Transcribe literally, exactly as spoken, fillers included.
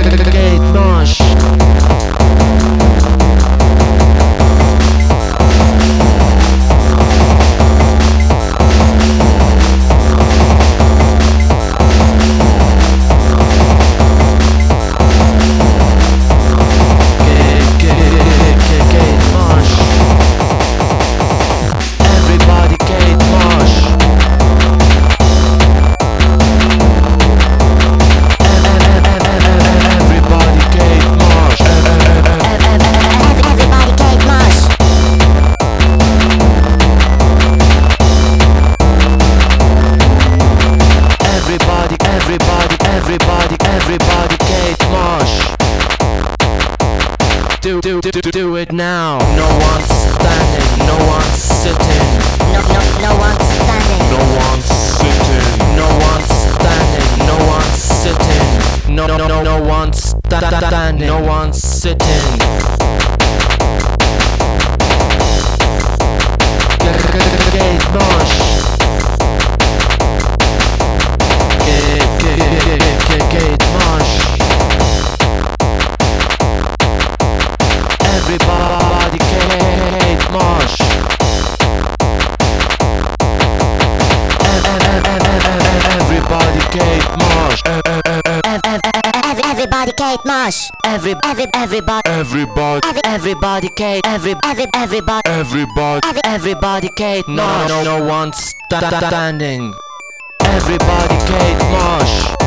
Kate Mosh. Everybody, everybody, Kate Mosh. Do, do, do, do, do it now. No one's standing, no one's sitting. No, no, no one's standing. No one's sitting. No one's standing, no one's sitting. No, no, no, no one's sta- standing, no one's sitting. Kate Mosh. Kate Mosh. Everybody, Kate Mosh. Everybody, Kate Mosh. Everybody, Kate Mosh. Every, every, everybody, everybody, everybody, Kate. Every, every, everybody, everybody, everybody, Kate Mosh. No, no, no one's sta- standing. Everybody, Kate Mosh.